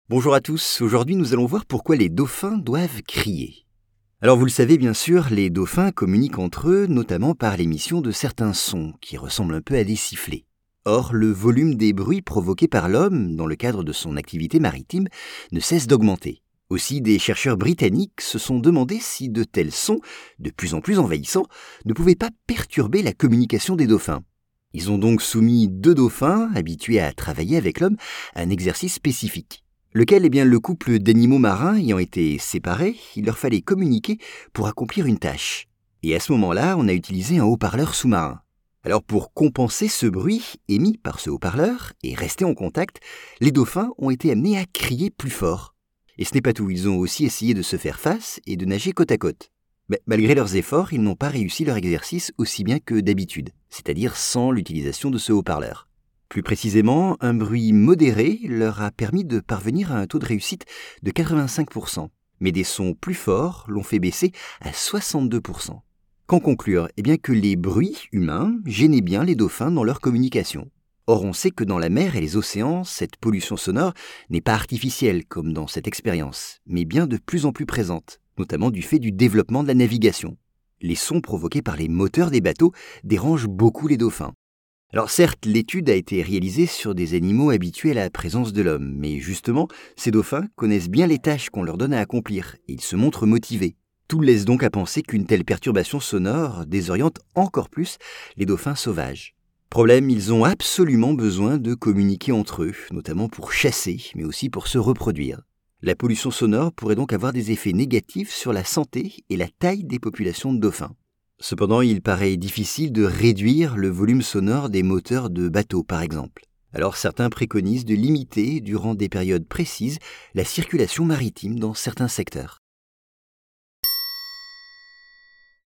Bonjour à tous, aujourd'hui nous allons voir pourquoi les dauphins doivent crier. Alors vous le savez bien sûr, les dauphins communiquent entre eux notamment par l'émission de certains sons qui ressemblent un peu à des sifflets. Or, le volume des bruits provoqués par l'homme dans le cadre de son activité maritime ne cesse d'augmenter. Aussi, des chercheurs britanniques se sont demandé si de tels sons, de plus en plus envahissants, ne pouvaient pas perturber la communication des dauphins. Ils ont donc soumis 2 dauphins, habitués à travailler avec l'homme, à un exercice spécifique. Lequel, le couple d'animaux marins ayant été séparés, il leur fallait communiquer pour accomplir une tâche. Et à ce moment-là, on a utilisé un haut-parleur sous-marin. Alors pour compenser ce bruit émis par ce haut-parleur et rester en contact, les dauphins ont été amenés à crier plus fort. Et ce n'est pas tout, ils ont aussi essayé de se faire face et de nager côte à côte. Mais malgré leurs efforts, ils n'ont pas réussi leur exercice aussi bien que d'habitude, c'est-à-dire sans l'utilisation de ce haut-parleur. Plus précisément, un bruit modéré leur a permis de parvenir à un taux de réussite de 85%, mais des sons plus forts l'ont fait baisser à 62%. Qu'en conclure? Que les bruits humains gênaient bien les dauphins dans leur communication. Or, on sait que dans la mer et les océans, cette pollution sonore n'est pas artificielle comme dans cette expérience, mais bien de plus en plus présente, notamment du fait du développement de la navigation. Les sons provoqués par les moteurs des bateaux dérangent beaucoup les dauphins. Alors certes, l'étude a été réalisée sur des animaux habitués à la présence de l'homme, mais justement, ces dauphins connaissent bien les tâches qu'on leur donne à accomplir, et ils se montrent motivés. Tout laisse donc à penser qu'une telle perturbation sonore désoriente encore plus les dauphins sauvages. Problème, ils ont absolument besoin de communiquer entre eux, notamment pour chasser, mais aussi pour se reproduire. La pollution sonore pourrait donc avoir des effets négatifs sur la santé et la taille des populations de dauphins. Cependant, il paraît difficile de réduire le volume sonore des moteurs de bateaux, par exemple. Alors certains préconisent de limiter, durant des périodes précises, la circulation maritime dans certains secteurs.